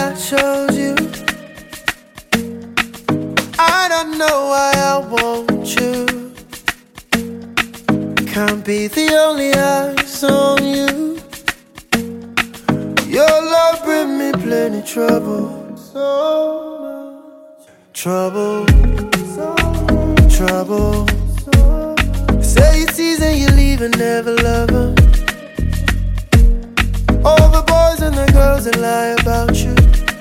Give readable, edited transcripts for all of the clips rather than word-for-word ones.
I chose you. I don't know why I want you. Can't be the only eyes on you. Your love bring me plenty trouble. So much trouble. Trouble. Say you tease and you leave and never love her. All the boys and the girls that lie about you,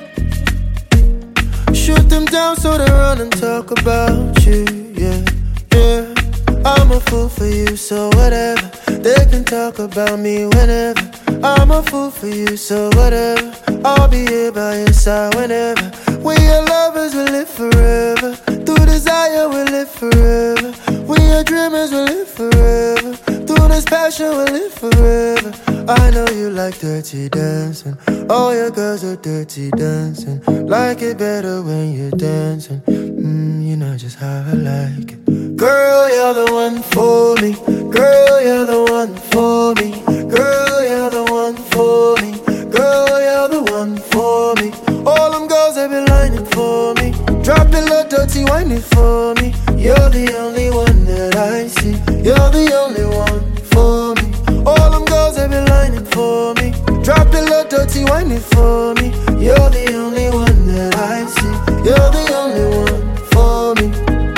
shoot them down so they run and talk about you. Yeah, yeah. I'm a fool for you, so whatever. They can talk about me whenever. I'm a fool for you, so whatever. I'll be here by your side whenever. We are lovers, we live forever. Through desire, we live forever. We are dreamers, we live forever. Through this passion, we live forever. I know you like dirty dancing. All your girls are dirty dancing. Like it better when you're dancing. You know just how I like it. Girl, you're the one for me. Girl, you're the one for me. Girl, you're the one for me. Girl, you're the one for me. All them girls have been lining for me. Drop it low, dirty, whining for me. You're the only one that I see. You're the only one for me. All them girls have been lining for me. Drop it low, dirty, whining for me. You're the only one that I see. You're the only one for me.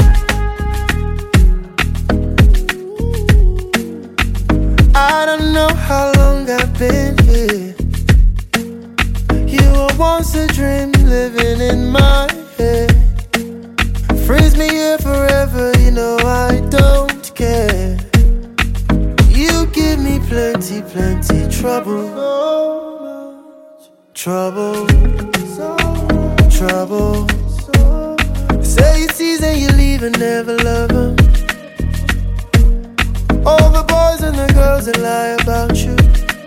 I don't know how long I've been here. You were once a dream living in my head. Freeze me here forever, you know I don't care. You give me plenty, plenty trouble. So much trouble. So much trouble. Say you tease and you leave and never love her. All the boys and the girls that lie about you,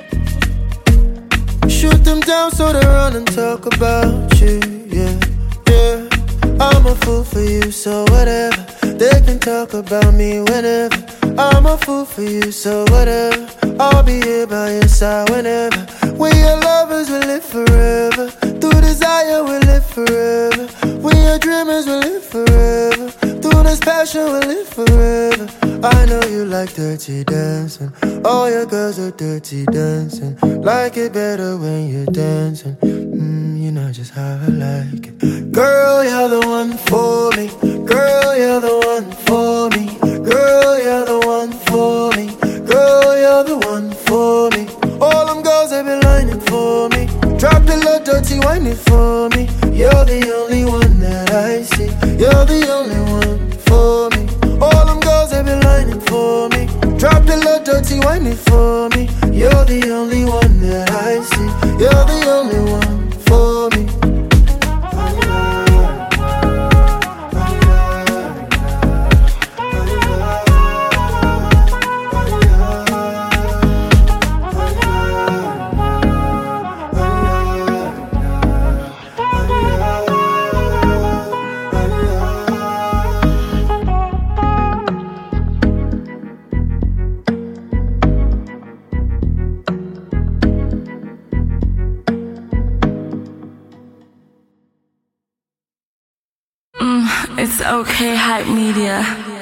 shoot them down so they run and talk about you. Yeah, yeah. I'm a fool for you, so whatever. They can talk about me whenever. I'm a fool for you, so whatever. I'll be here by your side whenever. We are lovers, we live forever. Through desire, we live forever. We are dreamers, we live forever. Through this passion, we live forever. I know you like dirty dancing. All your girls are dirty dancing. Like it better when you're dancing. You know just how I like it. Girl, you're the one for me. Girl, you're the one for me. Girl, you're the one for me. Girl, you're the one for me. All them girls have been lining for me. Drop it low, dirty, whining for me. You're the only one that I see. You're the only one for me. All them girls have been lining for me. Drop it low, dirty, whining for me. You're the only one that I see. You're the only one for me. It's okay, Hype Media.